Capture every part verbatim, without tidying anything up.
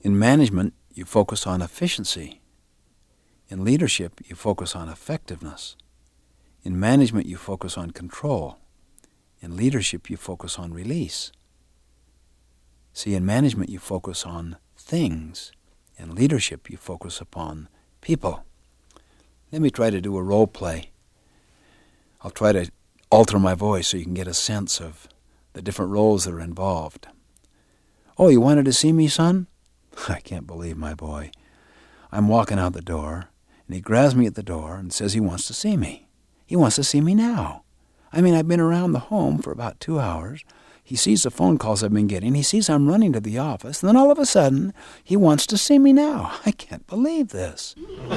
In management, you focus on efficiency. In leadership, you focus on effectiveness. In management, you focus on control. In leadership, you focus on release. See, in management, you focus on things. In leadership, you focus upon people. Let me try to do a role play. I'll try to alter my voice so you can get a sense of the different roles that are involved. Oh, you wanted to see me, son? I can't believe my boy. I'm walking out the door, and he grabs me at the door and says he wants to see me. He wants to see me now. I mean, I've been around the home for about two hours. He sees the phone calls I've been getting. He sees I'm running to the office. And then all of a sudden, he wants to see me now. I can't believe this.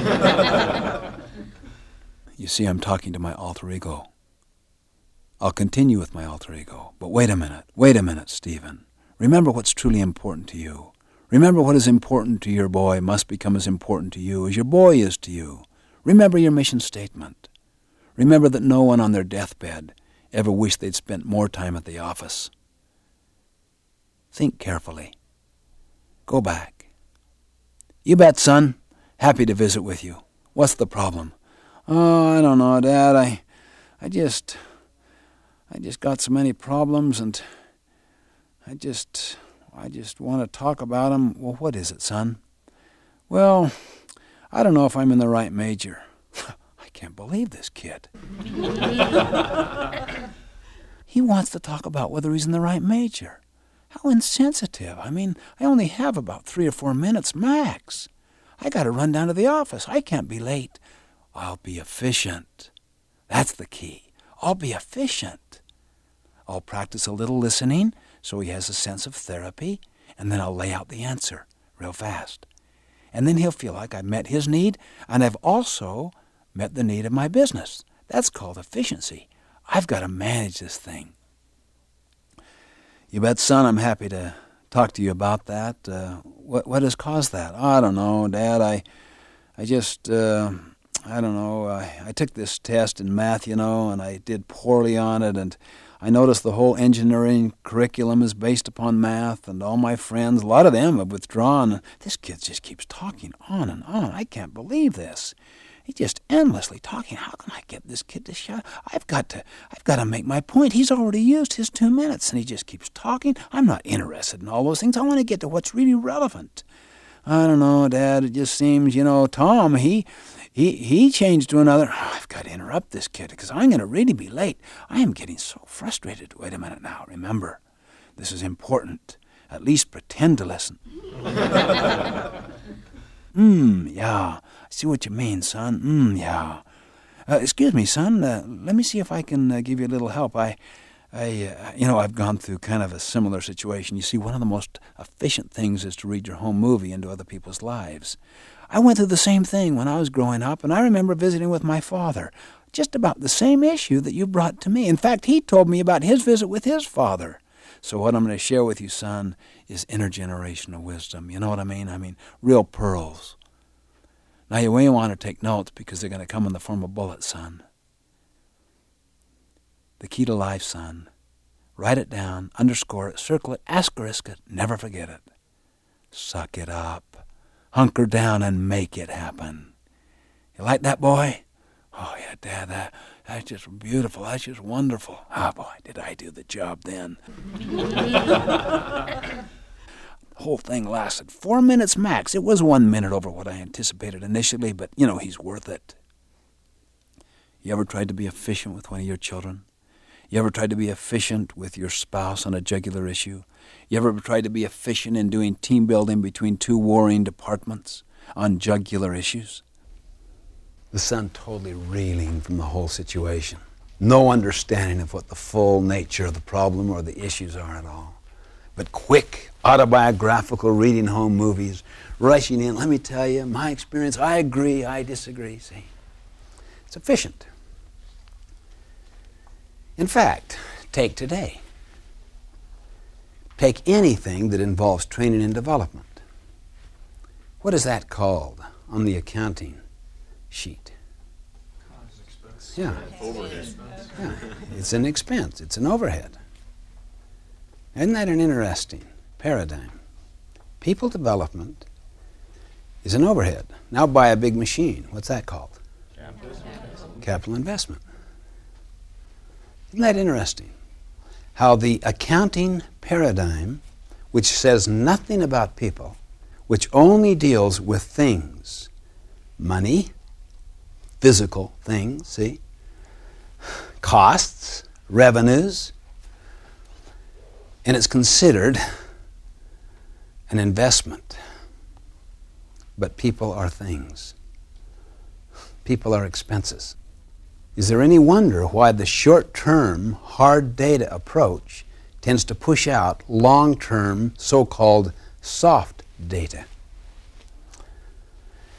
You see, I'm talking to my alter ego. I'll continue with my alter ego. But wait a minute. Wait a minute, Stephen. Remember what's truly important to you. Remember what is important to your boy must become as important to you as your boy is to you. Remember your mission statement. Remember that no one on their deathbed ever wished they'd spent more time at the office. Think carefully. Go back. You bet, son. Happy to visit with you. What's the problem? Oh, I don't know, Dad. I, I just, I just got so many problems, and I just, I just want to talk about them. Well, what is it, son? Well, I don't know if I'm in the right major. I can't believe this kid. He wants to talk about whether he's in the right major. How insensitive. I mean, I only have about three or four minutes max. I got to run down to the office. I can't be late. I'll be efficient. That's the key. I'll be efficient. I'll practice a little listening so he has a sense of therapy, and then I'll lay out the answer real fast. And then he'll feel like I've met his need, and I've also met the need of my business. That's called efficiency. I've got to manage this thing. You bet, son, I'm happy to talk to you about that. Uh, what what has caused that? I don't know, Dad. I I just, uh, I don't know. I, I took this test in math, you know, and I did poorly on it, and I noticed the whole engineering curriculum is based upon math, and all my friends, a lot of them have withdrawn. This kid just keeps talking on and on. I can't believe this. He's just endlessly talking. How can I get this kid to shut up? I've got to, I've got to make my point. He's already used his two minutes, and he just keeps talking. I'm not interested in all those things. I want to get to what's really relevant. I don't know, Dad. It just seems, you know, Tom, he, he, he changed to another. Oh, I've got to interrupt this kid because I'm going to really be late. I am getting so frustrated. Wait a minute now. Remember, this is important. At least pretend to listen. Hmm, yeah. I see what you mean, son. Hmm, yeah. Uh, excuse me, son. Uh, let me see if I can uh, give you a little help. I, I, uh, you know, I've gone through kind of a similar situation. You see, one of the most efficient things is to read your home movie into other people's lives. I went through the same thing when I was growing up, and I remember visiting with my father, just about the same issue that you brought to me. In fact, he told me about his visit with his father. So what I'm going to share with you, son, is intergenerational wisdom. You know what I mean? I mean, real pearls. Now, you may want to take notes because they're going to come in the form of bullets, son. The key to life, son. Write it down, underscore it, circle it, asterisk it, never forget it. Suck it up. Hunker down and make it happen. You like that, boy? Oh, yeah, Dad, that, that's just beautiful. That's just wonderful. Ah, oh, boy, did I do the job then. The whole thing lasted four minutes max. It was one minute over what I anticipated initially, but, you know, he's worth it. You ever tried to be efficient with one of your children? You ever tried to be efficient with your spouse on a jugular issue? You ever tried to be efficient in doing team building between two warring departments on jugular issues? The son totally reeling from the whole situation. No understanding of what the full nature of the problem or the issues are at all. But quick, autobiographical reading home movies, rushing in. Let me tell you, my experience, I agree, I disagree, see. It's efficient. In fact, take today. Take anything that involves training and development. What is that called on the accounting sheet? Cost expense. Yeah. Overhead. Yeah. It's an expense. It's an overhead. Isn't that an interesting paradigm? People development is an overhead. Now buy a big machine. What's that called? Capital investment. Capital investment. Isn't that interesting? How the accounting paradigm, which says nothing about people, which only deals with things, money, physical things, see, costs, revenues, and it's considered an investment. But people are things. People are expenses. Is there any wonder why the short-term, hard data approach tends to push out long-term, so-called soft data?